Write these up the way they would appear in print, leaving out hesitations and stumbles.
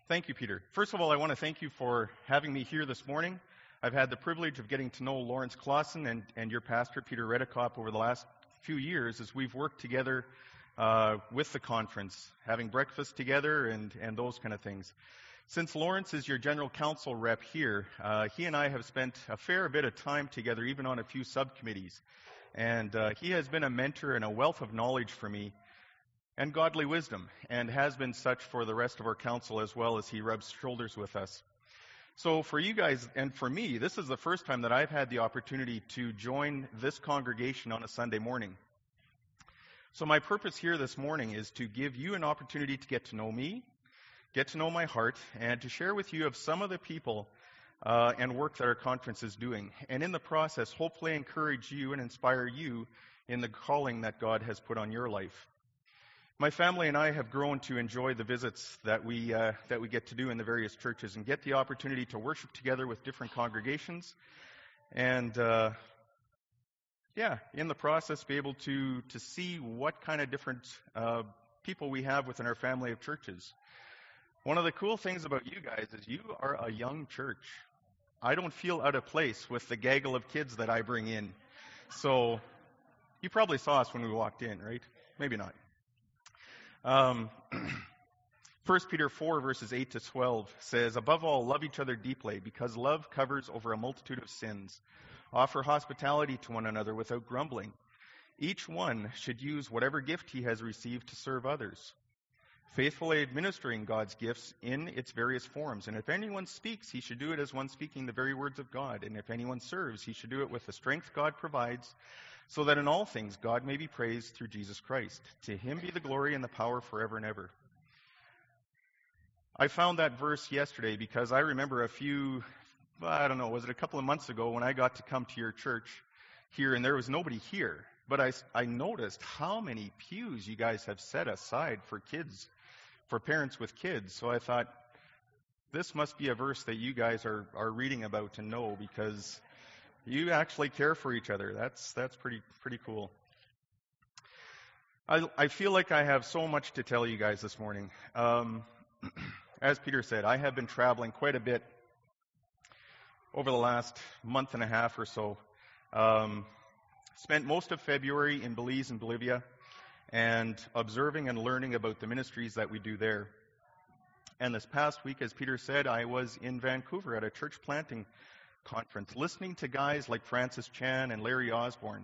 Thank you, Peter. First of all, I want to thank you for having me here this morning. I've had the privilege of getting to know Lawrence Clausen and your pastor, Peter Redekop, over the last few years as we've worked together with the conference, having breakfast together and those kind of things. Since Lawrence is your general counsel rep here, he and I have spent a fair bit of time together, even on a few subcommittees. And he has been a mentor and a wealth of knowledge for me and godly wisdom, and has been such for the rest of our council as well as he rubs shoulders with us. So for you guys and for me, this is the first time that I've had the opportunity to join this congregation on a Sunday morning. So my purpose here this morning is to give you an opportunity to get to know me, get to know my heart, and to share with you of some of the people and work that our conference is doing. And in the process, hopefully encourage you and inspire you in the calling that God has put on your life. My family and I have grown to enjoy the visits that we get to do in the various churches and get the opportunity to worship together with different congregations, and in the process be able to see what kind of different people we have within our family of churches. One of the cool things about you guys is you are a young church. I don't feel out of place with the gaggle of kids that I bring in. So you probably saw us when we walked in, right? Maybe not. 1 Peter 4, verses 8 to 12 says, "Above all, love each other deeply, because love covers over a multitude of sins. Offer hospitality to one another without grumbling. Each one should use whatever gift he has received to serve others, faithfully administering God's gifts in its various forms. And if anyone speaks, he should do it as one speaking the very words of God. And if anyone serves, he should do it with the strength God provides, so that in all things God may be praised through Jesus Christ. To him be the glory and the power forever and ever." I found that verse yesterday because I remember was it a couple of months ago when I got to come to your church here, and there was nobody here. But I noticed how many pews you guys have set aside for kids, for parents with kids. So I thought, this must be a verse that you guys are reading about and know, because you actually care for each other. That's pretty cool. I feel like I have so much to tell you guys this morning. As Peter said, I have been traveling quite a bit over the last month and a half or so. Spent most of February in Belize and Bolivia and observing and learning about the ministries that we do there. And this past week, as Peter said, I was in Vancouver at a church planting conference, listening to guys like Francis Chan and Larry Osborne,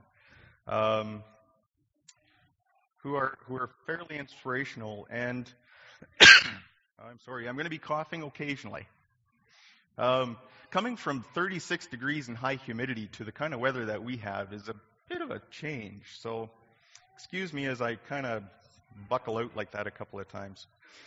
who are fairly inspirational. And I'm sorry, I'm going to be coughing occasionally. Coming from 36 degrees and high humidity to the kind of weather that we have is a bit of a change. So excuse me as I kind of buckle out like that a couple of times.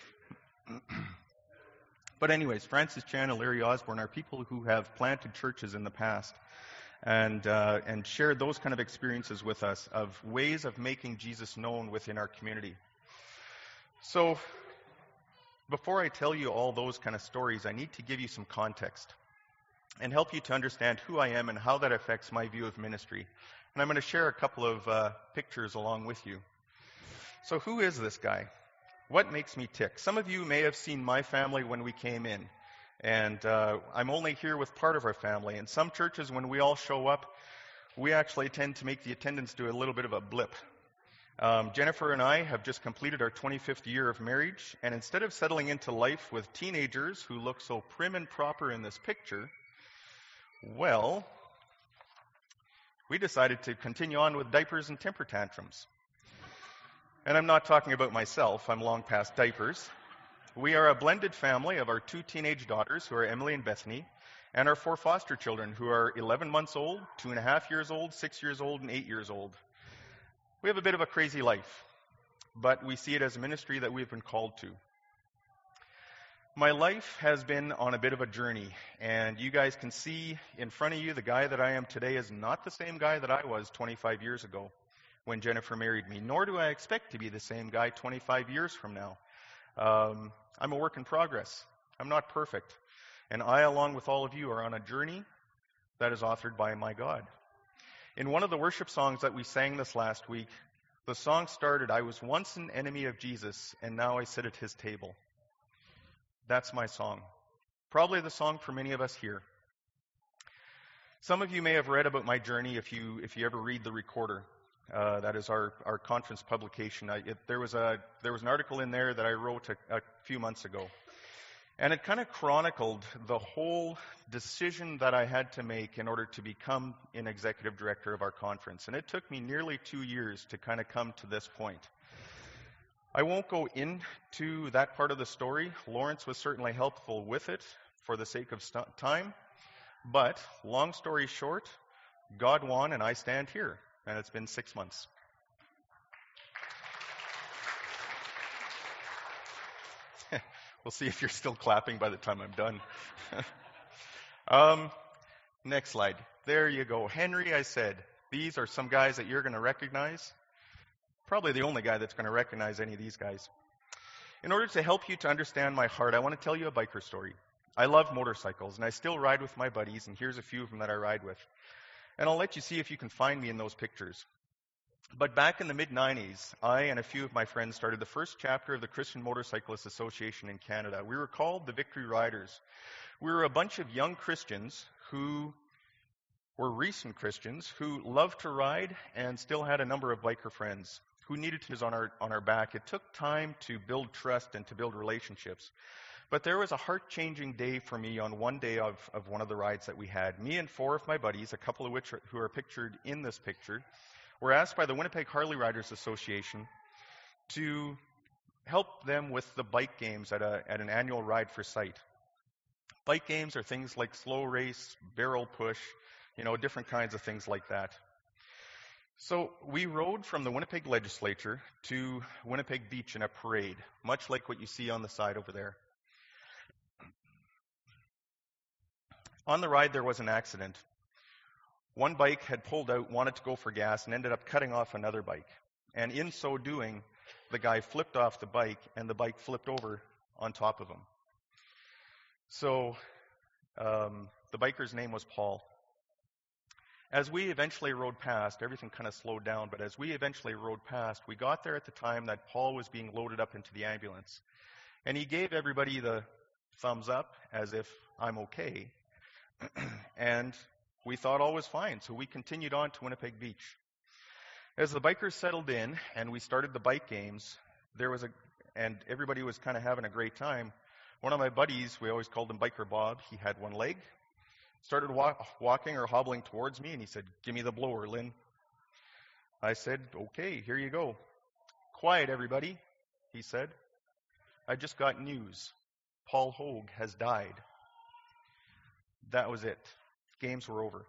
But anyways, Francis Chan and Larry Osborne are people who have planted churches in the past and shared those kind of experiences with us of ways of making Jesus known within our community. So before I tell you all those kind of stories, I need to give you some context and help you to understand who I am and how that affects my view of ministry. And I'm going to share a couple of pictures along with you. So who is this guy? What makes me tick? Some of you may have seen my family when we came in. And I'm only here with part of our family. In some churches, when we all show up, we actually tend to make the attendance do a little bit of a blip. Jennifer and I have just completed our 25th year of marriage, and instead of settling into life with teenagers who look so prim and proper in this picture, well, we decided to continue on with diapers and temper tantrums. And I'm not talking about myself, I'm long past diapers. We are a blended family of our 2 teenage daughters, who are Emily and Bethany, and our 4 foster children, who are 11 months old, 2.5 years old, 6 years old, and 8 years old. We have a bit of a crazy life, but we see it as a ministry that we've been called to. My life has been on a bit of a journey, and you guys can see in front of you the guy that I am today is not the same guy that I was 25 years ago when Jennifer married me, nor do I expect to be the same guy 25 years from now. I'm a work in progress. I'm not perfect. And I, along with all of you, are on a journey that is authored by my God. In one of the worship songs that we sang this last week, the song started, "I was once an enemy of Jesus, and now I sit at his table." That's my song. Probably the song for many of us here. Some of you may have read about my journey if you ever read The Recorder. That is our conference publication. There was an article in there that I wrote a few months ago. And it kind of chronicled the whole decision that I had to make in order to become an executive director of our conference. And it took me nearly 2 years to kind of come to this point. I won't go into that part of the story. Lawrence was certainly helpful with it for the sake of time. But long story short, God won and I stand here. And it's been 6 months. We'll see if you're still clapping by the time I'm done. Next slide. There you go. Henry, I said, these are some guys that you're going to recognize. Probably the only guy that's going to recognize any of these guys. In order to help you to understand my heart, I want to tell you a biker story. I love motorcycles, and I still ride with my buddies, and here's a few of them that I ride with. And I'll let you see if you can find me in those pictures. But back in the mid-90s, I and a few of my friends started the first chapter of the Christian Motorcyclists Association in Canada. We were called the Victory Riders. We were a bunch of young Christians who were recent Christians who loved to ride and still had a number of biker friends who needed to use on our back. It took time to build trust and to build relationships. But there was a heart-changing day for me on one day of one of the rides that we had. Me and 4 of my buddies, a couple of which who are pictured in this picture, were asked by the Winnipeg Harley Riders Association to help them with the bike games at an annual Ride for Sight. Bike games are things like slow race, barrel push, different kinds of things like that. So we rode from the Winnipeg Legislature to Winnipeg Beach in a parade, much like what you see on the side over there. On the ride, there was an accident. One bike had pulled out, wanted to go for gas, and ended up cutting off another bike. And in so doing, the guy flipped off the bike, and the bike flipped over on top of him. So the biker's name was Paul. As we eventually rode past, everything kind of slowed down, but as we eventually rode past, we got there at the time that Paul was being loaded up into the ambulance. And he gave everybody the thumbs up, as if I'm okay. And we thought all was fine, so we continued on to Winnipeg Beach. As the bikers settled in and we started the bike games, and everybody was kind of having a great time. One of my buddies, we always called him Biker Bob, he had one leg, started walking or hobbling towards me, and he said, "Give me the blower, Lynn." I said, "Okay, here you go." "Quiet, everybody," he said. "I just got news. Paul Hogue has died." That was it. Games were over.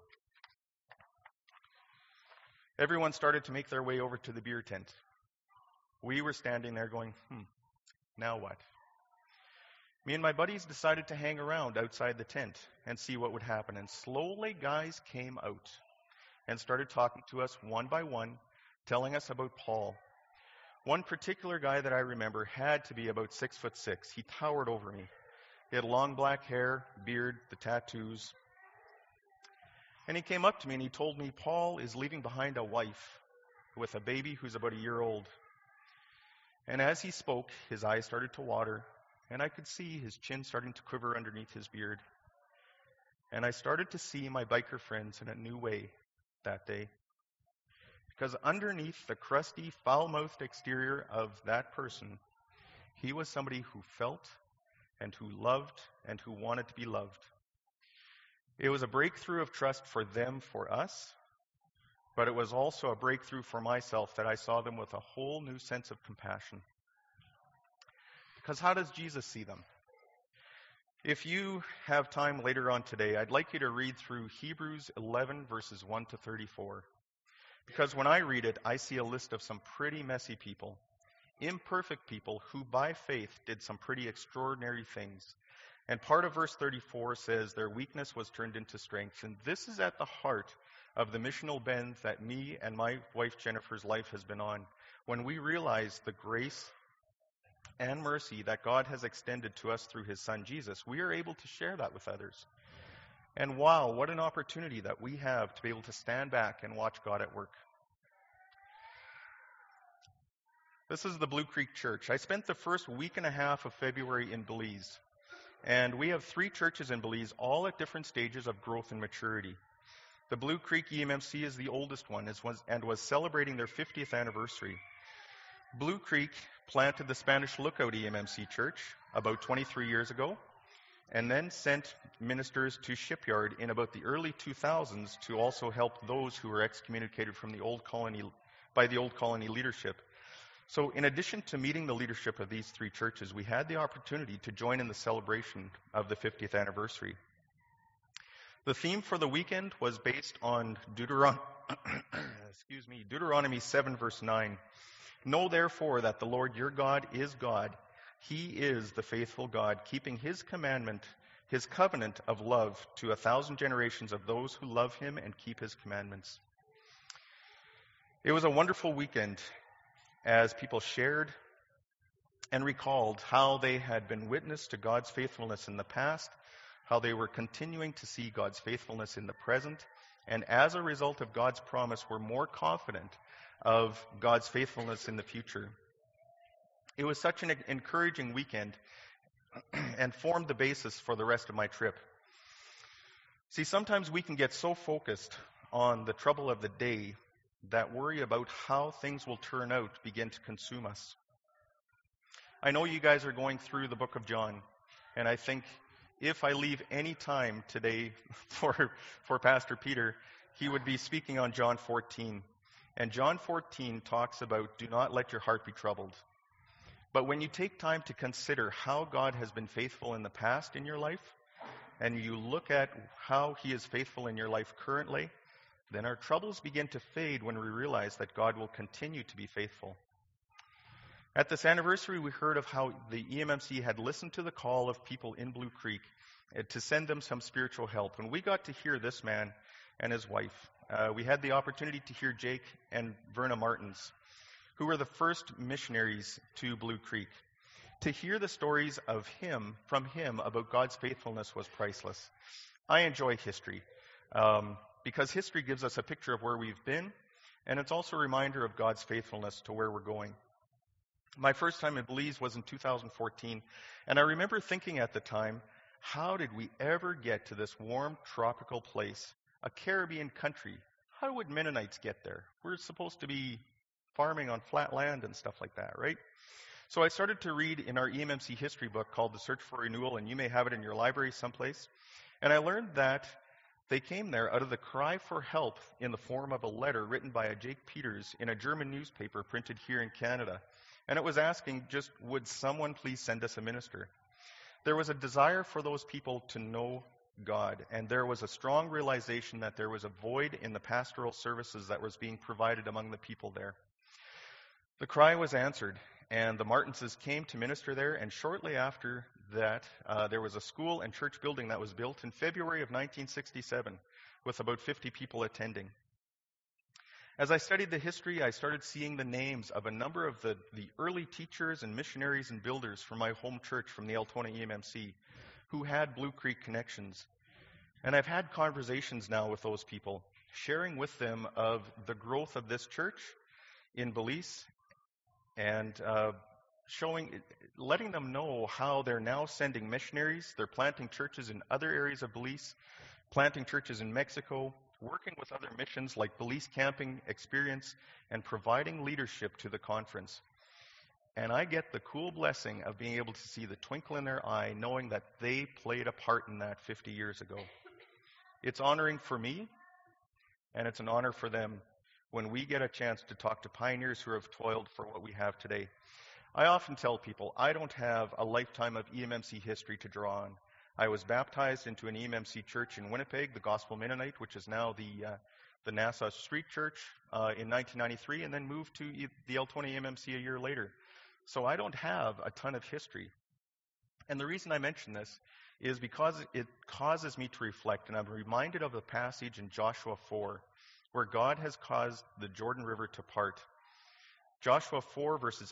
Everyone started to make their way over to the beer tent. We were standing there going, now what? Me and my buddies decided to hang around outside the tent and see what would happen. And slowly guys came out and started talking to us one by one, telling us about Paul. One particular guy that I remember had to be about 6'6". He towered over me. He had long black hair, beard, the tattoos. And he came up to me and he told me, "Paul is leaving behind a wife with a baby who's about a year old." And as he spoke, his eyes started to water, and I could see his chin starting to quiver underneath his beard. And I started to see my biker friends in a new way that day. Because underneath the crusty, foul-mouthed exterior of that person, he was somebody who felt and who loved and who wanted to be loved. It was a breakthrough of trust for them, for us, but it was also a breakthrough for myself that I saw them with a whole new sense of compassion. Because how does Jesus see them? If you have time later on today, I'd like you to read through Hebrews 11, verses 1 to 34. Because when I read it, I see a list of some pretty messy people, imperfect people who by faith did some pretty extraordinary things. And part of verse 34 says their weakness was turned into strength. And this is at the heart of the missional bend that me and my wife Jennifer's life has been on. When we realize the grace and mercy that God has extended to us through his son Jesus, we are able to share that with others. And wow, what an opportunity that we have to be able to stand back and watch God at work. This is the Blue Creek Church. I spent the first week and a half of February in Belize. And we have 3 churches in Belize, all at different stages of growth and maturity. The Blue Creek EMMC is the oldest one and was celebrating their 50th anniversary. Blue Creek planted the Spanish Lookout EMMC Church about 23 years ago, and then sent ministers to Shipyard in about the early 2000s to also help those who were excommunicated from the old colony by the old colony leadership. So in addition to meeting the leadership of these 3 churches, we had the opportunity to join in the celebration of the 50th anniversary. The theme for the weekend was based on Deuteronomy 7 verse 9. Know therefore that the Lord your God is God. He is the faithful God, keeping his covenant of love to 1,000 generations of those who love him and keep his commandments. It was a wonderful weekend as people shared and recalled how they had been witness to God's faithfulness in the past, how they were continuing to see God's faithfulness in the present, and as a result of God's promise, were more confident of God's faithfulness in the future. It was such an encouraging weekend and formed the basis for the rest of my trip. See, sometimes we can get so focused on the trouble of the day that worry about how things will turn out begin to consume us. I know you guys are going through the book of John, and I think if I leave any time today for Pastor Peter, he would be speaking on John 14. And John 14 talks about, do not let your heart be troubled. But when you take time to consider how God has been faithful in the past in your life, and you look at how he is faithful in your life currently, then our troubles begin to fade when we realize that God will continue to be faithful. At this anniversary, we heard of how the EMMC had listened to the call of people in Blue Creek to send them some spiritual help. And we got to hear this man and his wife. We had the opportunity to hear Jake and Verna Martins, who were the first missionaries to Blue Creek. To hear the stories from him about God's faithfulness was priceless. I enjoy history because history gives us a picture of where we've been, and it's also a reminder of God's faithfulness to where we're going. My first time in Belize was in 2014, and I remember thinking at the time, how did we ever get to this warm tropical place, a Caribbean country? How would Mennonites get there? We're supposed to be farming on flat land and stuff like that, right? So I started to read in our EMMC history book called The Search for Renewal, and you may have it in your library someplace. And I learned that they came there out of the cry for help in the form of a letter written by a Jake Peters in a German newspaper printed here in Canada. And it was asking just, would someone please send us a minister? There was a desire for those people to know God, and there was a strong realization that there was a void in the pastoral services that was being provided among the people there. The cry was answered, and the Martinses came to minister there, and shortly after that, there was a school and church building that was built in February of 1967, with about 50 people attending. As I studied the history, I started seeing the names of a number of the early teachers and missionaries and builders from my home church, from the Altona EMMC, who had Blue Creek connections. And I've had conversations now with those people, sharing with them of the growth of this church in Belize, and letting them know how they're now sending missionaries. They're planting churches in other areas of Belize, planting churches in Mexico, working with other missions like Belize Camping Experience, and providing leadership to the conference. And I get the cool blessing of being able to see the twinkle in their eye, knowing that they played a part in that 50 years ago. It's honoring for me, and it's an honor for them when we get a chance to talk to pioneers who have toiled for what we have today. I often tell people I don't have a lifetime of EMMC history to draw on. I was baptized into an EMMC church in Winnipeg, the Gospel Mennonite, which is now the Nassau Street Church, in 1993, and then moved to the Altona EMMC a year later. So I don't have a ton of history. And the reason I mention this is because it causes me to reflect, and I'm reminded of the passage in Joshua 4, where God has caused the Jordan River to part. Joshua 4, verses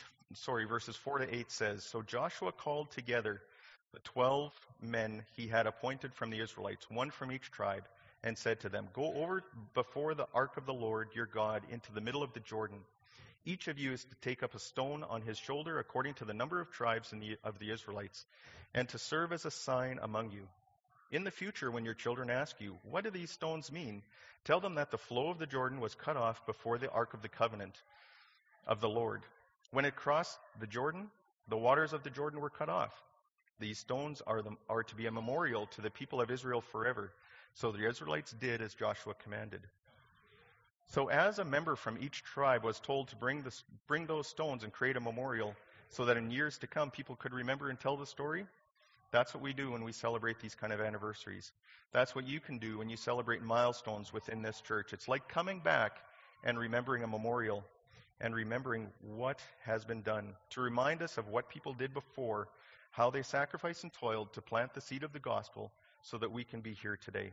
4 to 8 says, So Joshua called together the 12 men he had appointed from the Israelites, one from each tribe, and said to them, Go over before the ark of the Lord your God into the middle of the Jordan, Each of you is to take up a stone on his shoulder according to the number of tribes of the Israelites, and to serve as a sign among you. In the future, when your children ask you, 'What do these stones mean?' tell them that the flow of the Jordan was cut off before the ark of the covenant of the Lord. When it crossed the Jordan, the waters of the Jordan were cut off. These stones are to be a memorial to the people of Israel forever." So the Israelites did as Joshua commanded. So as a member from each tribe was told to bring those stones and create a memorial so that in years to come people could remember and tell the story, that's what we do when we celebrate these kind of anniversaries. That's what you can do when you celebrate milestones within this church. It's like coming back and remembering a memorial and remembering what has been done, to remind us of what people did before, how they sacrificed and toiled to plant the seed of the gospel so that we can be here today.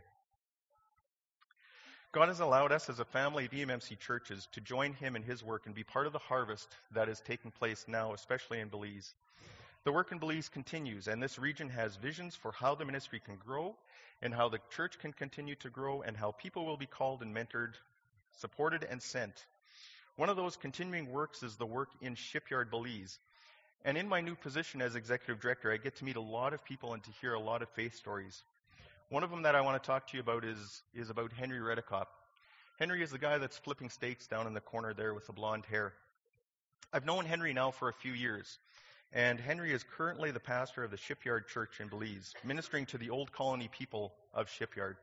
God has allowed us as a family of EMMC churches to join him in his work and be part of the harvest that is taking place now, especially in Belize. The work in Belize continues, and this region has visions for how the ministry can grow and how the church can continue to grow and how people will be called and mentored, supported, and sent. One of those continuing works is the work in Shipyard Belize. And in my new position as executive director, I get to meet a lot of people and to hear a lot of faith stories. One of them that I want to talk to you about is about Henry Redekop. Henry is the guy that's flipping steaks down in the corner there with the blonde hair. I've known Henry now for a few years, and Henry is currently the pastor of the Shipyard Church in Belize, ministering to the Old Colony people of Shipyard.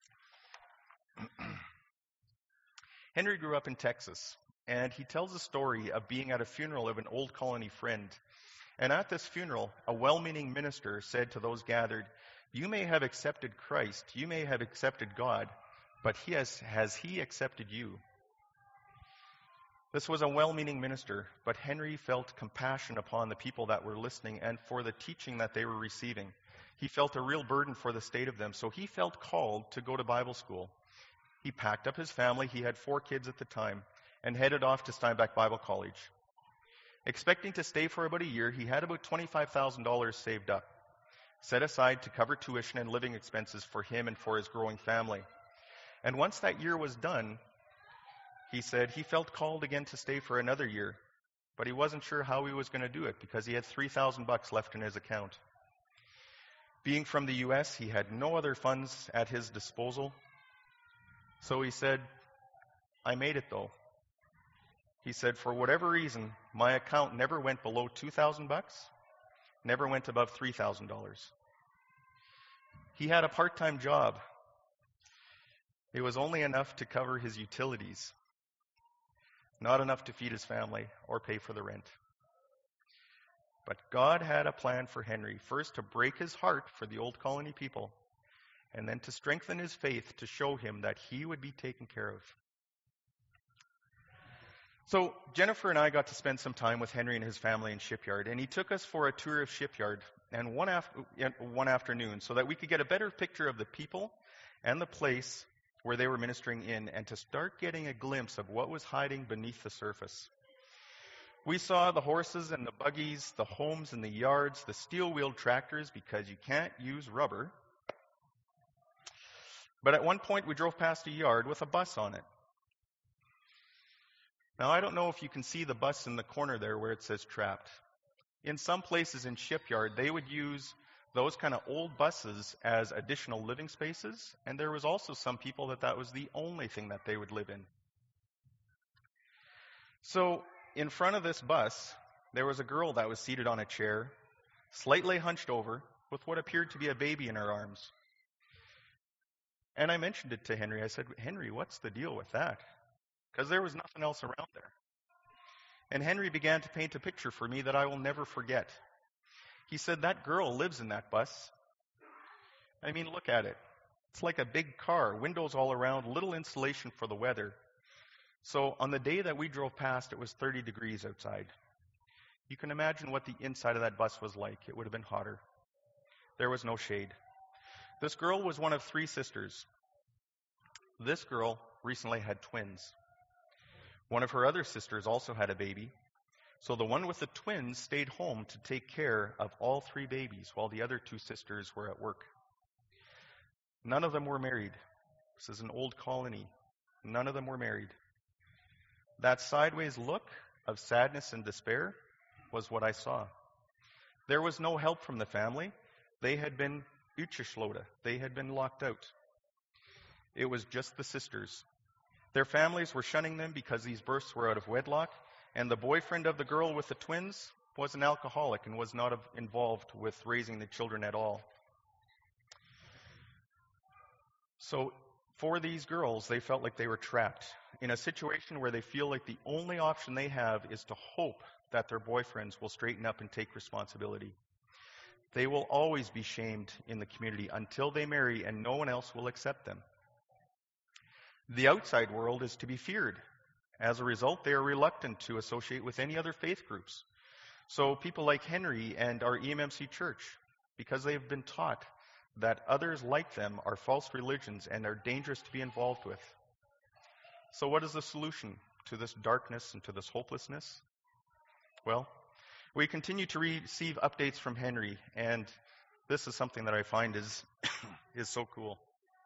Henry grew up in Texas, and he tells a story of being at a funeral of an Old Colony friend. And at this funeral, a well-meaning minister said to those gathered, "You may have accepted Christ, you may have accepted God, but has he accepted you?" This was a well-meaning minister, but Henry felt compassion upon the people that were listening and for the teaching that they were receiving. He felt a real burden for the state of them, so he felt called to go to Bible school. He packed up his family, he had 4 kids at the time, and headed off to Steinbach Bible College. Expecting to stay for about a year, he had about $25,000 saved up, set aside to cover tuition and living expenses for him and for his growing family. And once that year was done, he said he felt called again to stay for another year, but he wasn't sure how he was going to do it because he had $3,000 left in his account. Being from the U.S., he had no other funds at his disposal. So he said, "I made it though." He said, "For whatever reason, my account never went below $2,000, never went above $3,000. He had a part-time job. It was only enough to cover his utilities, not enough to feed his family or pay for the rent. But God had a plan for Henry, first to break his heart for the Old Colony people, and then to strengthen his faith to show him that he would be taken care of. So Jennifer and I got to spend some time with Henry and his family in Shipyard, and he took us for a tour of Shipyard and one afternoon so that we could get a better picture of the people and the place where they were ministering in and to start getting a glimpse of what was hiding beneath the surface. We saw the horses and the buggies, the homes and the yards, the steel-wheeled tractors because you can't use rubber. But at one point we drove past a yard with a bus on it. Now, I don't know if you can see the bus in the corner there where it says trapped. In some places in Shipyard, they would use those kind of old buses as additional living spaces, and there was also some people that was the only thing that they would live in. So, in front of this bus, there was a girl that was seated on a chair, slightly hunched over, with what appeared to be a baby in her arms. And I mentioned it to Henry. I said, "Henry, what's the deal with that?" Because there was nothing else around there. And Henry began to paint a picture for me that I will never forget. He said, "That girl lives in that bus. I mean, look at it. It's like a big car, windows all around, little insulation for the weather." So on the day that we drove past, it was 30 degrees outside. You can imagine what the inside of that bus was like. It would have been hotter. There was no shade. This girl was one of 3 sisters. This girl recently had twins. One of her other sisters also had a baby. So the one with the twins stayed home to take care of all 3 babies while the other 2 sisters were at work. None of them were married. This is an old colony. None of them were married. That sideways look of sadness and despair was what I saw. There was no help from the family. They had been utgeschloten. They had been locked out. It was just the sisters. Their families were shunning them because these births were out of wedlock, and the boyfriend of the girl with the twins was an alcoholic and was not involved with raising the children at all. So for these girls, they felt like they were trapped in a situation where they feel like the only option they have is to hope that their boyfriends will straighten up and take responsibility. They will always be shamed in the community until they marry, and no one else will accept them. The outside world is to be feared. As a result, they are reluctant to associate with any other faith groups. So people like Henry and our EMMC church, because they have been taught that others like them are false religions and are dangerous to be involved with. So what is the solution to this darkness and to this hopelessness? Well, we continue to receive updates from Henry, and this is something that I find is so cool.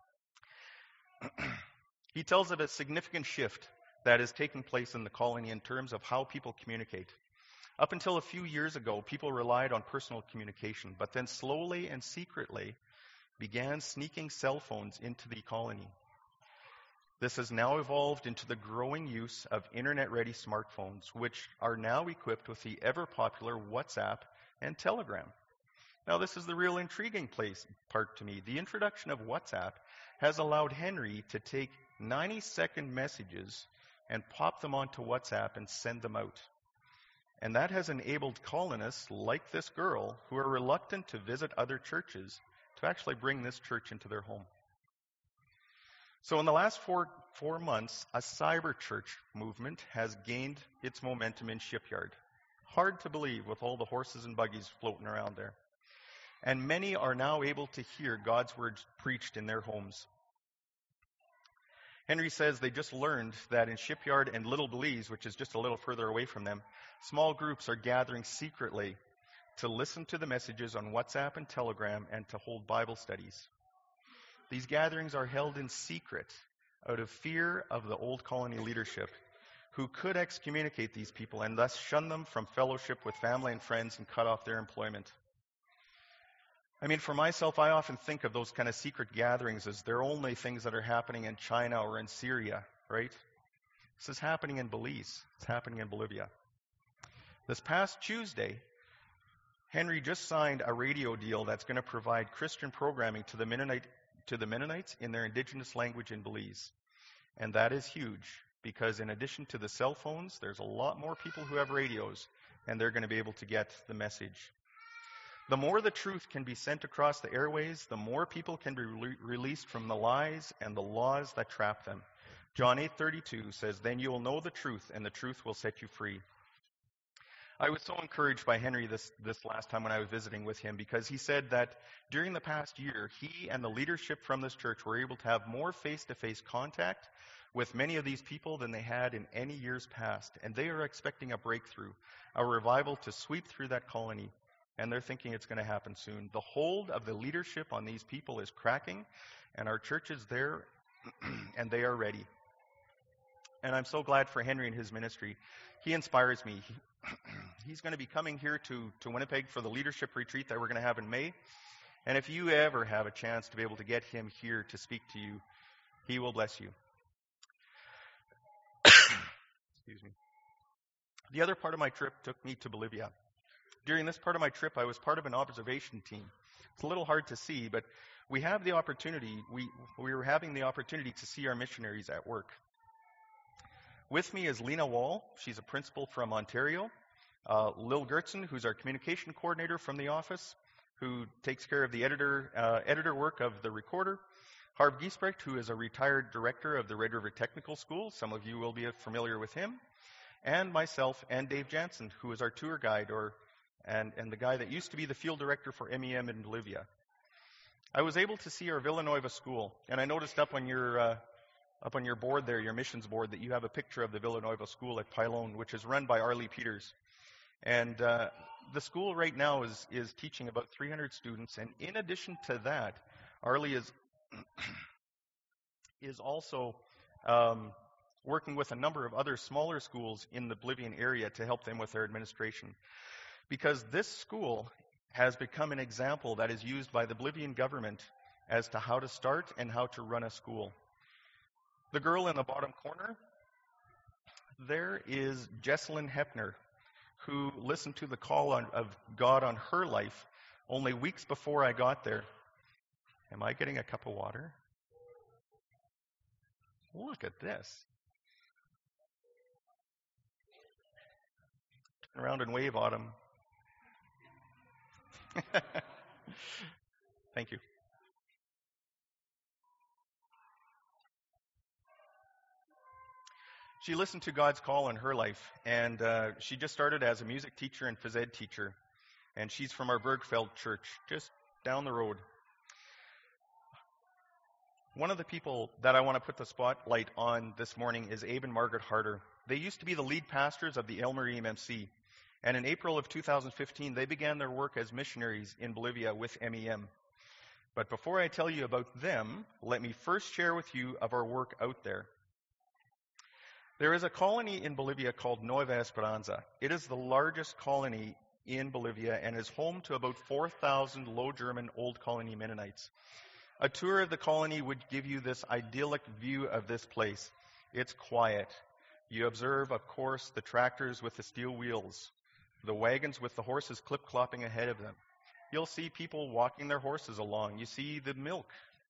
He tells of a significant shift that is taking place in the colony in terms of how people communicate. Up until a few years ago, people relied on personal communication, but then slowly and secretly began sneaking cell phones into the colony. This has now evolved into the growing use of internet-ready smartphones, which are now equipped with the ever-popular WhatsApp and Telegram. Now, this is the real intriguing part to me. The introduction of WhatsApp has allowed Henry to take 90-second messages and pop them onto WhatsApp and send them out. And that has enabled colonists like this girl, who are reluctant to visit other churches, to actually bring this church into their home. So in the last four months, a cyber church movement has gained its momentum in Shipyard. Hard to believe with all the horses and buggies floating around there. And many are now able to hear God's words preached in their homes. Henry says they just learned that in Shipyard and Little Belize, which is just a little further away from them, small groups are gathering secretly to listen to the messages on WhatsApp and Telegram and to hold Bible studies. These gatherings are held in secret out of fear of the old colony leadership, who could excommunicate these people and thus shun them from fellowship with family and friends and cut off their employment. I mean, for myself, I often think of those kind of secret gatherings as they're only things that are happening in China or in Syria, right? This is happening in Belize. It's happening in Bolivia. This past Tuesday, Henry just signed a radio deal that's going to provide Christian programming to the Mennonites in their indigenous language in Belize. And that is huge, because in addition to the cell phones, there's a lot more people who have radios, and they're going to be able to get the message. The more the truth can be sent across the airways, the more people can be released from the lies and the laws that trap them. John 8:32 says, "Then you will know the truth, and the truth will set you free." I was so encouraged by Henry this last time when I was visiting with him, because he said that during the past year, he and the leadership from this church were able to have more face-to-face contact with many of these people than they had in any years past. And they are expecting a breakthrough, a revival to sweep through that colony. And they're thinking it's going to happen soon. The hold of the leadership on these people is cracking, and our church is there, and they are ready. And I'm so glad for Henry and his ministry. He inspires me. He's going to be coming here to Winnipeg for the leadership retreat that we're going to have in May. And if you ever have a chance to be able to get him here to speak to you, he will bless you. Excuse me. The other part of my trip took me to Bolivia. During this part of my trip, I was part of an observation team. It's a little hard to see, but we have the opportunity, we were having the opportunity to see our missionaries at work. With me is Lena Wall. She's a principal from Ontario. Lil Gertzen, who's our communication coordinator from the office, who takes care of the editor work of the recorder. Harv Giesbrecht, who is a retired director of the Red River Technical School. Some of you will be familiar with him. And myself and Dave Jansen, who is our tour guide, and the guy that used to be the field director for MEM in Bolivia. I was able to see our Villanueva school, and I noticed up on your board there, your missions board, that you have a picture of the Villanueva school at Pilon, which is run by Arlie Peters. And the school right now is teaching about 300 students, and in addition to that, Arlie is also working with a number of other smaller schools in the Bolivian area to help them with their administration. Because this school has become an example that is used by the Bolivian government as to how to start and how to run a school. The girl in the bottom corner, there is Jesselyn Hepner, who listened to the call of God on her life only weeks before I got there. Am I getting a cup of water? Look at this. Turn around and wave, Autumn. Thank you. She listened to God's call in her life, and she just started as a music teacher and phys ed teacher, and she's from our Bergfeld church, just down the road. One of the people that I want to put the spotlight on this morning is Abe and Margaret Harder. They used to be the lead pastors of the El Marie MMC, and in April of 2015, they began their work as missionaries in Bolivia with MEM. But before I tell you about them, let me first share with you of our work out there. There is a colony in Bolivia called Nueva Esperanza. It is the largest colony in Bolivia and is home to about 4,000 Low German Old Colony Mennonites. A tour of the colony would give you this idyllic view of this place. It's quiet. You observe, of course, the tractors with the steel wheels, the wagons with the horses clip-clopping ahead of them. You'll see people walking their horses along. You see the milk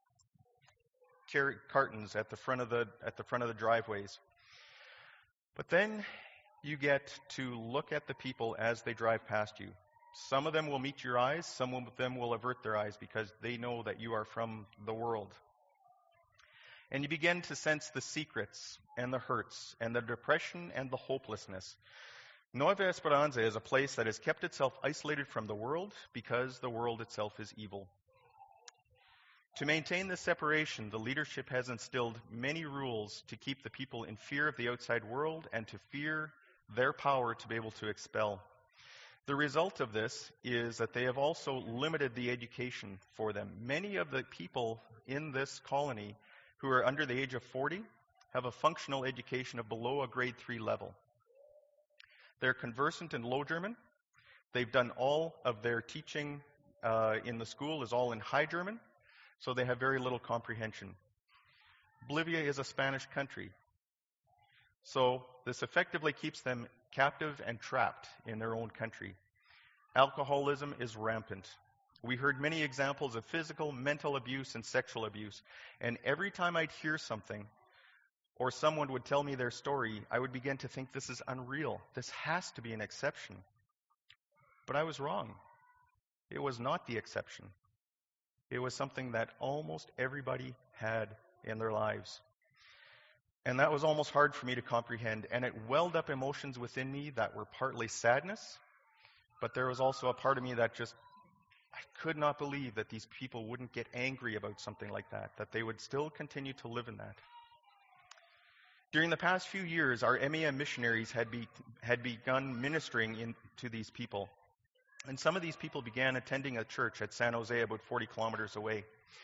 cartons at the front of the driveways. But then you get to look at the people as they drive past you. Some of them will meet your eyes, some of them will avert their eyes because they know that you are from the world. And you begin to sense the secrets and the hurts and the depression and the hopelessness. Nueva Esperanza is a place that has kept itself isolated from the world because the world itself is evil. To maintain this separation, the leadership has instilled many rules to keep the people in fear of the outside world and to fear their power to be able to expel. The result of this is that they have also limited the education for them. Many of the people in this colony who are under the age of 40 have a functional education of below a grade 3 level. They're conversant in Low German. They've done all of their teaching in the school is all in High German. So they have very little comprehension. Bolivia is a Spanish country. So this effectively keeps them captive and trapped in their own country. Alcoholism is rampant. We heard many examples of physical, mental abuse, and sexual abuse. And every time I'd hear something, or someone would tell me their story, I would begin to think this is unreal. This has to be an exception. But I was wrong. It was not the exception. It was something that almost everybody had in their lives. And that was almost hard for me to comprehend. And it welled up emotions within me that were partly sadness, but there was also a part of me that just, I could not believe that these people wouldn't get angry about something like that they would still continue to live in that. During the past few years, our MEM missionaries had begun ministering to these people. And some of these people began attending a church at San Jose, about 40 kilometers away.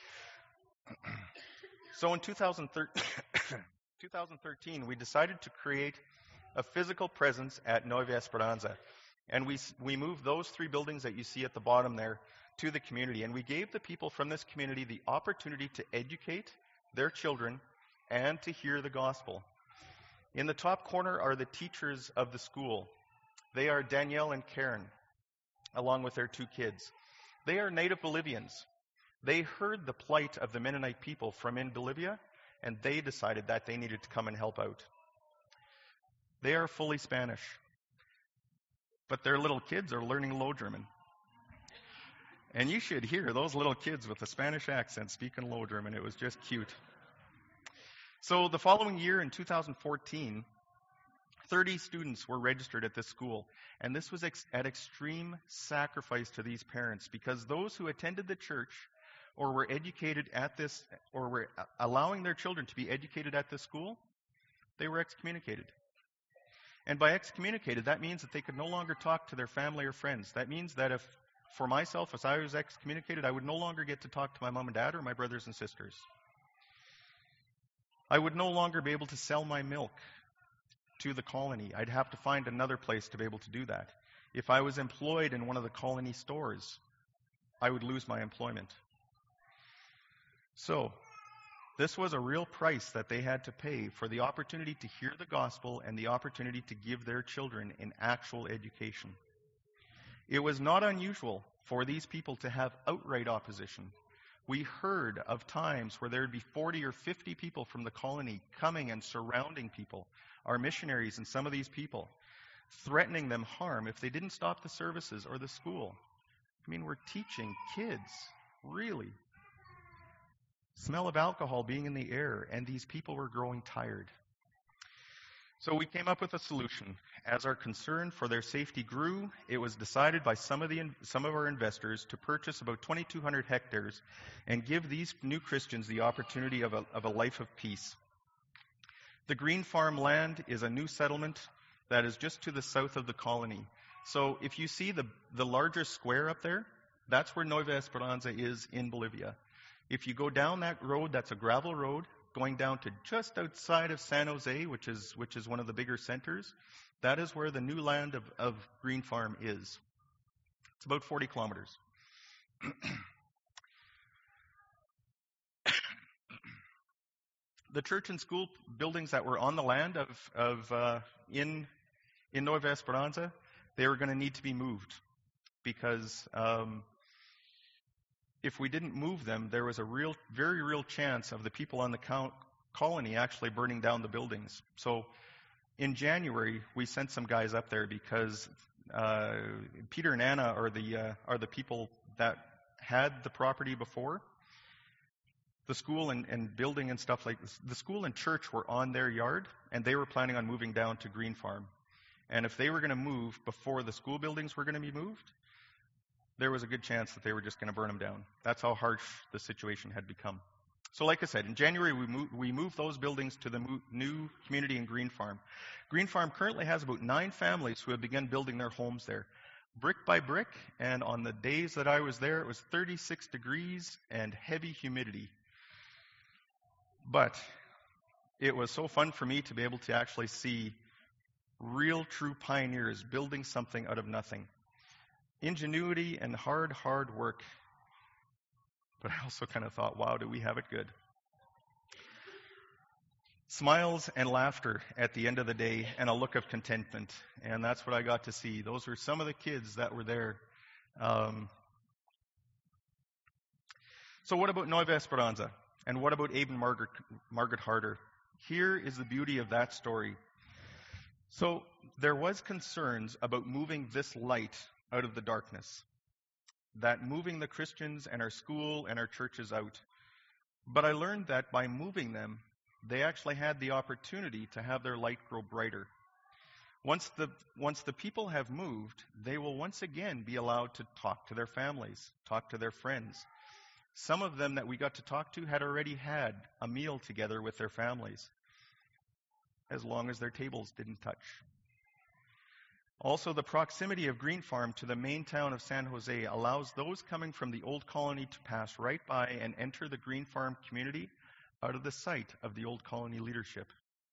So in 2013, we decided to create a physical presence at Nueva Esperanza. And we moved those 3 buildings that you see at the bottom there to the community. And we gave the people from this community the opportunity to educate their children and to hear the gospel. In the top corner are the teachers of the school. They are Danielle and Karen, along with their 2 kids. They are native Bolivians. They heard the plight of the Mennonite people from in Bolivia, and they decided that they needed to come and help out. They are fully Spanish, but their little kids are learning Low German. And you should hear those little kids with a Spanish accent speaking Low German. It was just cute. So the following year, in 2014, 30 students were registered at this school, and this was at extreme sacrifice to these parents, because those who attended the church or were educated at this, or were allowing their children to be educated at this school, they were excommunicated. And by excommunicated, that means that they could no longer talk to their family or friends. That means that if, for myself, as I was excommunicated, I would no longer get to talk to my mom and dad or my brothers and sisters. I would no longer be able to sell my milk to the colony. I'd have to find another place to be able to do that. If I was employed in one of the colony stores, I would lose my employment. So, this was a real price that they had to pay for the opportunity to hear the gospel and the opportunity to give their children an actual education. It was not unusual for these people to have outright opposition. We heard of times where there would be 40 or 50 people from the colony coming and surrounding people, our missionaries and some of these people, threatening them harm if they didn't stop the services or the school. I mean, we're teaching kids, really. Smell of alcohol being in the air, and these people were growing tired. So we came up with a solution. As our concern for their safety grew, it was decided by some of our investors to purchase about 2,200 hectares and give these new Christians the opportunity of a life of peace. The Green Farm land is a new settlement that is just to the south of the colony. So if you see the larger square up there, that's where Nueva Esperanza is in Bolivia. If you go down that road, that's a gravel road, going down to just outside of San Jose, which is one of the bigger centers, that is where the new land of Green Farm is. It's about 40 kilometers. The church and school buildings that were on the land in Nueva Esperanza, they were going to need to be moved because if we didn't move them, there was a very real chance of the people on the colony actually burning down the buildings. So in January, we sent some guys up there because Peter and Anna are the people that had the property before. The school and building and stuff like this, the school and church were on their yard, and they were planning on moving down to Green Farm. And if they were going to move before the school buildings were going to be moved, there was a good chance that they were just going to burn them down. That's how harsh the situation had become. So like I said, in January, we moved those buildings to the new community in Green Farm. Green Farm currently has about 9 families who have begun building their homes there, brick by brick, and on the days that I was there, it was 36 degrees and heavy humidity. But it was so fun for me to be able to actually see real, true pioneers building something out of nothing. Ingenuity and hard work. But I also kind of thought, wow, do we have it good? Smiles and laughter at the end of the day, and a look of contentment. And that's what I got to see. Those were some of the kids that were there. So what about Nueva Esperanza? And what about Abe and Margaret Harder? Here is the beauty of that story. So there was concerns about moving this light out of the darkness, that moving the Christians and our school and our churches out. But I learned that by moving them, they actually had the opportunity to have their light grow brighter. Once the people have moved, they will once again be allowed to talk to their families, talk to their friends. Some of them that we got to talk to had already had a meal together with their families, as long as their tables didn't touch. Also, the proximity of Green Farm to the main town of San Jose allows those coming from the old colony to pass right by and enter the Green Farm community out of the sight of the old colony leadership.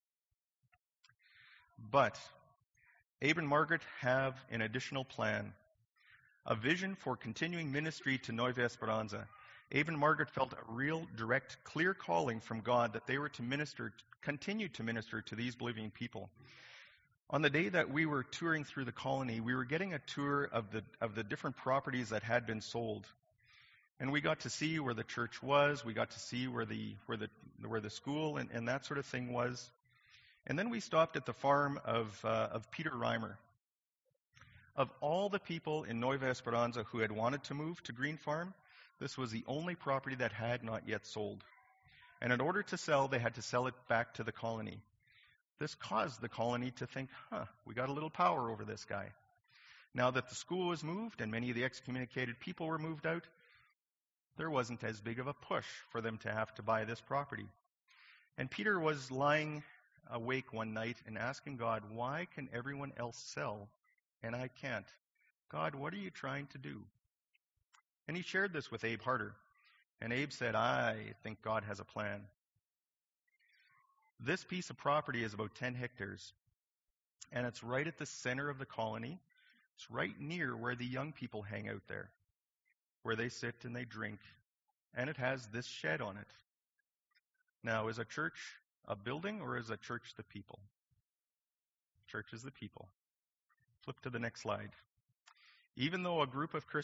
But Abe and Margaret have an additional plan, a vision for continuing ministry to Nueva Esperanza. Abe and Margaret felt a real, direct, clear calling from God that they were to continue to minister to these Bolivian people. On the day that we were touring through the colony, we were getting a tour of the different properties that had been sold. And we got to see where the church was, we got to see where the school and that sort of thing was. And then we stopped at the farm of Peter Reimer. Of all the people in Nueva Esperanza who had wanted to move to Green Farm, this was the only property that had not yet sold. And in order to sell, they had to sell it back to the colony. This caused the colony to think, we got a little power over this guy. Now that the school was moved and many of the excommunicated people were moved out, there wasn't as big of a push for them to have to buy this property. And Peter was lying awake one night and asking God, why can everyone else sell and I can't? God, what are you trying to do? And he shared this with Abe Harder. And Abe said, I think God has a plan. This piece of property is about 10 hectares, and it's right at the center of the colony. It's right near where the young people hang out there, where they sit and they drink, and it has this shed on it. Now, is a church a building, or is a church the people? Church is the people. Flip to the next slide. Even though a group of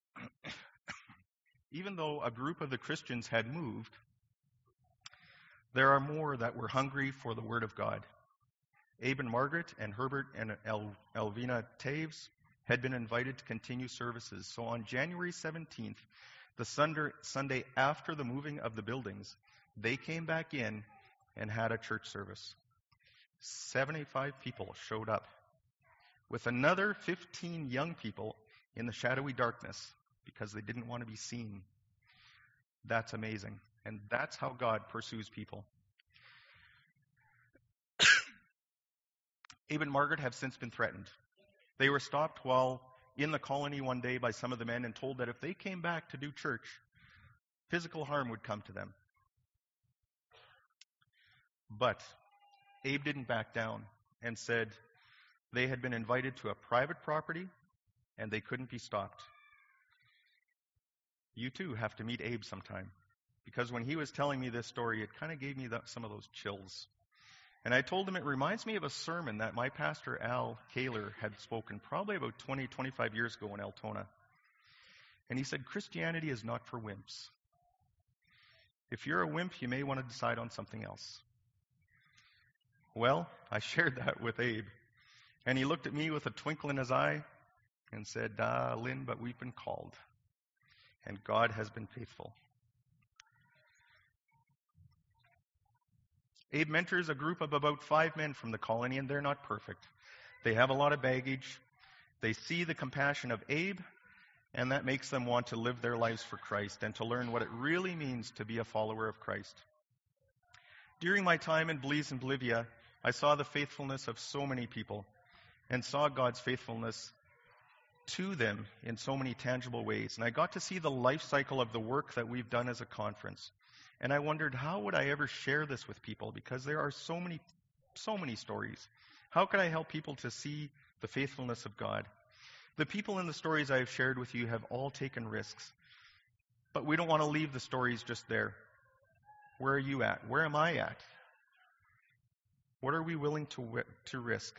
the Christians had moved, there are more that were hungry for the Word of God. Abe and Margaret and Herbert and Elvina Taves had been invited to continue services. So on January 17th, the Sunday after the moving of the buildings, they came back in and had a church service. 75 people showed up, with another 15 young people in the shadowy darkness because they didn't want to be seen. That's amazing. And that's how God pursues people. Abe and Margaret have since been threatened. They were stopped while in the colony one day by some of the men and told that if they came back to do church, physical harm would come to them. But Abe didn't back down and said they had been invited to a private property and they couldn't be stopped. You too have to meet Abe sometime, because when he was telling me this story, it kind of gave me some of those chills. And I told him it reminds me of a sermon that my pastor Al Kaler had spoken probably about 20, 25 years ago in Altona. And he said, Christianity is not for wimps. If you're a wimp, you may want to decide on something else. Well, I shared that with Abe. And he looked at me with a twinkle in his eye and said, Lynn, but we've been called. And God has been faithful. Abe mentors a group of about 5 men from the colony, and they're not perfect. They have a lot of baggage. They see the compassion of Abe, and that makes them want to live their lives for Christ and to learn what it really means to be a follower of Christ. During my time in Belize and Bolivia, I saw the faithfulness of so many people and saw God's faithfulness to them in so many tangible ways. And I got to see the life cycle of the work that we've done as a conference. And I wondered, how would I ever share this with people? Because there are so many stories. How could I help people to see the faithfulness of God? The people in the stories I have shared with you have all taken risks. But we don't want to leave the stories just there. Where are you at? Where am I at? What are we willing to risk?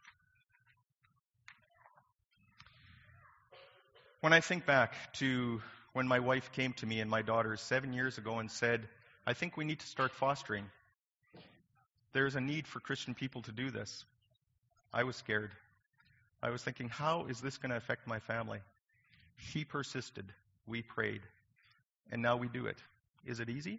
When I think back to when my wife came to me and my daughters 7 years ago and said, I think we need to start fostering. There's a need for Christian people to do this. I was scared. I was thinking, how is this going to affect my family? She persisted. We prayed. And now we do it. Is it easy?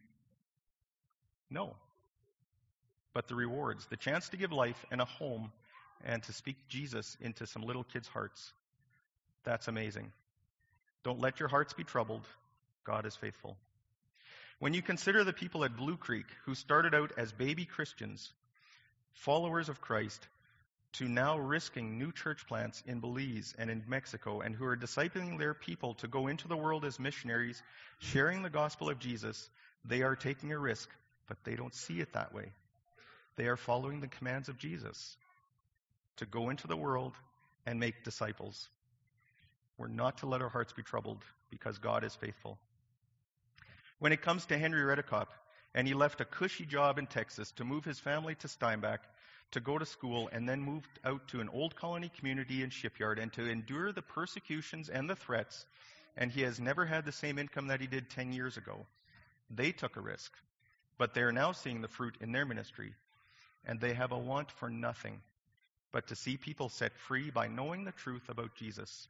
No. But the rewards, the chance to give life and a home and to speak Jesus into some little kids' hearts, that's amazing. Don't let your hearts be troubled. God is faithful. When you consider the people at Blue Creek who started out as baby Christians, followers of Christ, to now risking new church plants in Belize and in Mexico, and who are discipling their people to go into the world as missionaries, sharing the gospel of Jesus, they are taking a risk, but they don't see it that way. They are following the commands of Jesus to go into the world and make disciples. We're not to let our hearts be troubled because God is faithful. When it comes to Henry Redekop, and he left a cushy job in Texas to move his family to Steinbach to go to school and then moved out to an old colony community in Shipyard and to endure the persecutions and the threats, and he has never had the same income that he did 10 years ago. They took a risk, but they are now seeing the fruit in their ministry, and they have a want for nothing but to see people set free by knowing the truth about Jesus.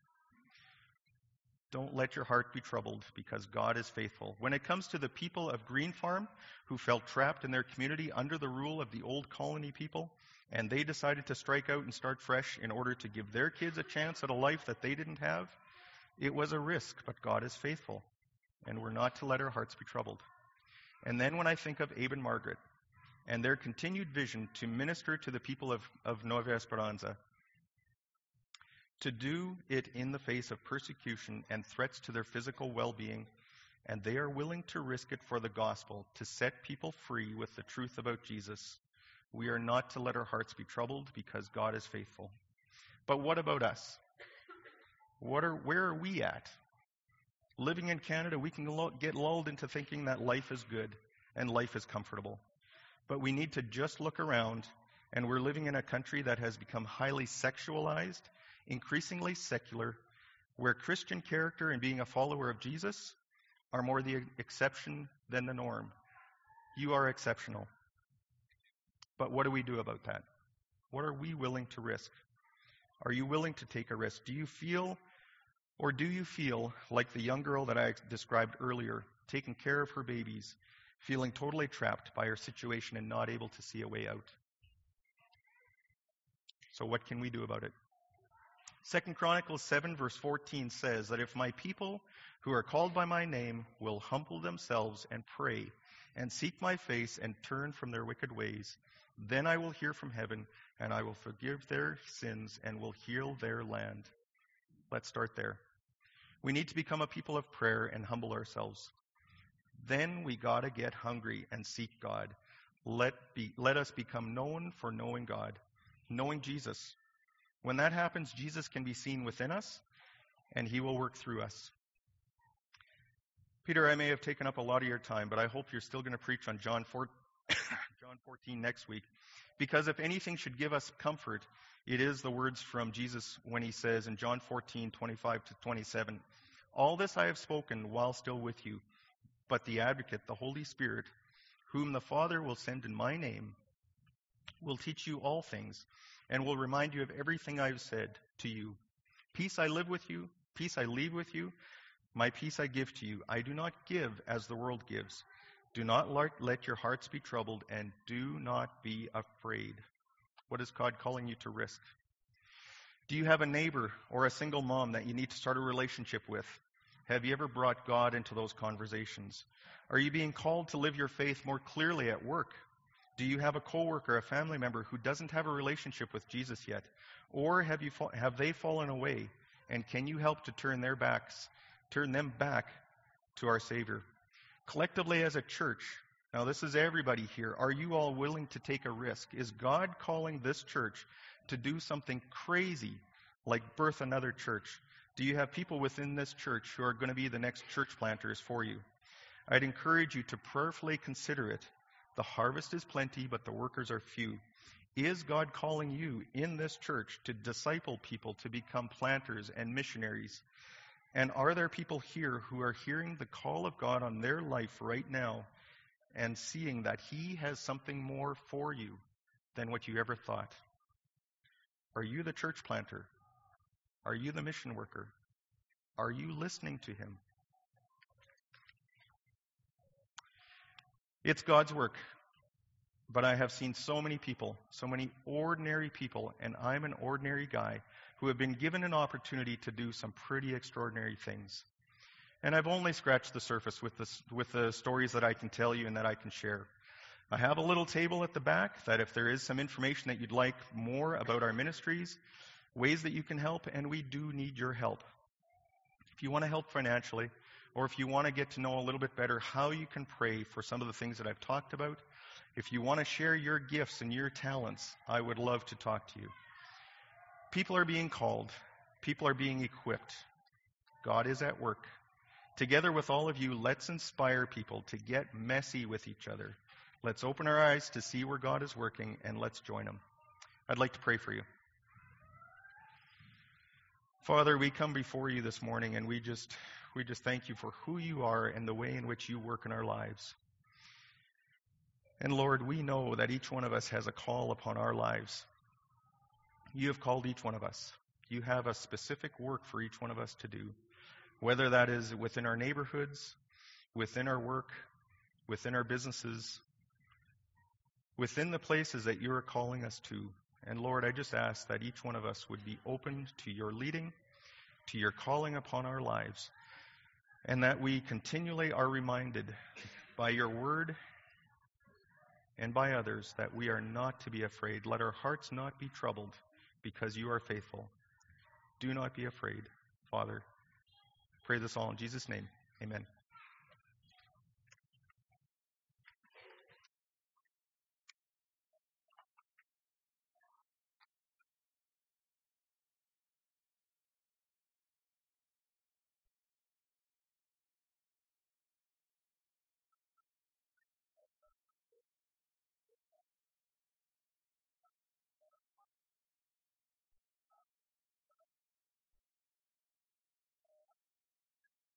Don't let your heart be troubled because God is faithful. When it comes to the people of Green Farm who felt trapped in their community under the rule of the old colony people, and they decided to strike out and start fresh in order to give their kids a chance at a life that they didn't have, it was a risk, but God is faithful, and we're not to let our hearts be troubled. And then when I think of Abe and Margaret and their continued vision to minister to the people of Nueva Esperanza, to do it in the face of persecution and threats to their physical well-being, and they are willing to risk it for the gospel, to set people free with the truth about Jesus, We are not to let our hearts be troubled because God is faithful. But what about us? Where are we at? Living in Canada, we can get lulled into thinking that life is good and life is comfortable. But we need to just look around, and we're living in a country that has become highly sexualized, increasingly secular, where Christian character and being a follower of Jesus are more the exception than the norm. You are exceptional. But what do we do about that? What are we willing to risk? Are you willing to take a risk? Do you feel like the young girl that I described earlier, taking care of her babies, feeling totally trapped by her situation and not able to see a way out? So what can we do about it? 2 Chronicles 7 verse 14 says that if my people who are called by my name will humble themselves and pray and seek my face and turn from their wicked ways, then I will hear from heaven and I will forgive their sins and will heal their land. Let's start there. We need to become a people of prayer and humble ourselves. Then we got to get hungry and seek God. Let us become known for knowing God, knowing Jesus. When that happens, Jesus can be seen within us, and he will work through us. Peter, I may have taken up a lot of your time, but I hope you're still going to preach on John 14 next week. Because if anything should give us comfort, it is the words from Jesus when he says in John 14:25-27, all this I have spoken while still with you, but the Advocate, the Holy Spirit, whom the Father will send in my name, will teach you all things, and will remind you of everything I have said to you. Peace I live with you, peace I leave with you, my peace I give to you. I do not give as the world gives. Do not let your hearts be troubled, and do not be afraid. What is God calling you to risk? Do you have a neighbor or a single mom that you need to start a relationship with? Have you ever brought God into those conversations? Are you being called to live your faith more clearly at work? Do you have a coworker, a family member who doesn't have a relationship with Jesus yet? Or have they fallen away? And can you help to turn them back to our Savior? Collectively as a church, now this is everybody here, are you all willing to take a risk? Is God calling this church to do something crazy like birth another church? Do you have people within this church who are going to be the next church planters for you? I'd encourage you to prayerfully consider it. The harvest is plenty, but the workers are few. Is God calling you in this church to disciple people to become planters and missionaries? And are there people here who are hearing the call of God on their life right now and seeing that he has something more for you than what you ever thought? Are you the church planter? Are you the mission worker? Are you listening to him? It's God's work. But I have seen so many people, so many ordinary people, and I'm an ordinary guy, who have been given an opportunity to do some pretty extraordinary things. And I've only scratched the surface with the stories that I can tell you and that I can share. I have a little table at the back that if there is some information that you'd like more about our ministries, ways that you can help, and we do need your help. If you want to help financially, or if you want to get to know a little bit better how you can pray for some of the things that I've talked about, if you want to share your gifts and your talents, I would love to talk to you. People are being called. People are being equipped. God is at work. Together with all of you, let's inspire people to get messy with each other. Let's open our eyes to see where God is working, and let's join him. I'd like to pray for you. Father, we come before you this morning, and we just thank you for who you are and the way in which you work in our lives. And Lord, we know that each one of us has a call upon our lives. You have called each one of us. You have a specific work for each one of us to do, whether that is within our neighborhoods, within our work, within our businesses, within the places that you are calling us to. And Lord, I just ask that each one of us would be open to your leading, to your calling upon our lives, and that we continually are reminded by your word and by others that we are not to be afraid. Let our hearts not be troubled, because you are faithful. Do not be afraid, Father. I pray this all in Jesus' name. Amen.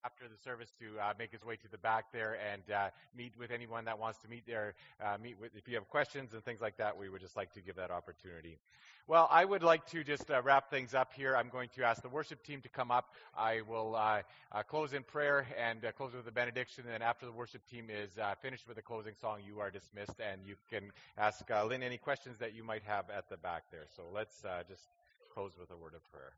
after the service to make his way to the back there and meet with anyone that wants to meet there. If you have questions and things like that, we would just like to give that opportunity. Well, I would like to just wrap things up here. I'm going to ask the worship team to come up. I will close in prayer and close with a benediction. And after the worship team is finished with the closing song, you are dismissed, and you can ask Lynn any questions that you might have at the back there. So let's just close with a word of prayer.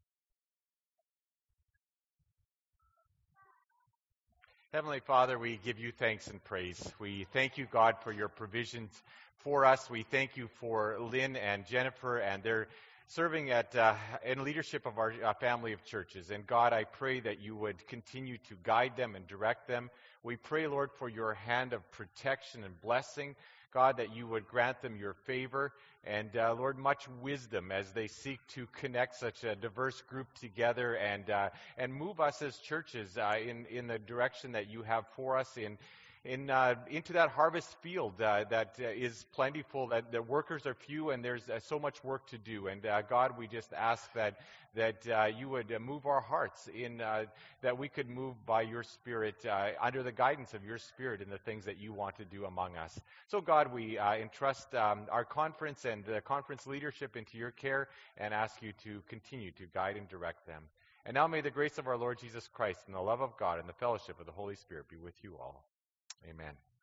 Heavenly Father, we give you thanks and praise. We thank you, God, for your provisions for us. We thank you for Lynn and Jennifer and their serving in leadership of our family of churches. And God, I pray that you would continue to guide them and direct them. We pray, Lord, for your hand of protection and blessing. God, that you would grant them your favor and, Lord, much wisdom as they seek to connect such a diverse group together and move us as churches in the direction that you have for us into that harvest field that is plentiful, that the workers are few, and there's so much work to do. And God, we just ask that you would move our hearts that we could move by your Spirit, under the guidance of your Spirit in the things that you want to do among us. So God, we entrust our conference and the conference leadership into your care and ask you to continue to guide and direct them. And now may the grace of our Lord Jesus Christ and the love of God and the fellowship of the Holy Spirit be with you all. Amen.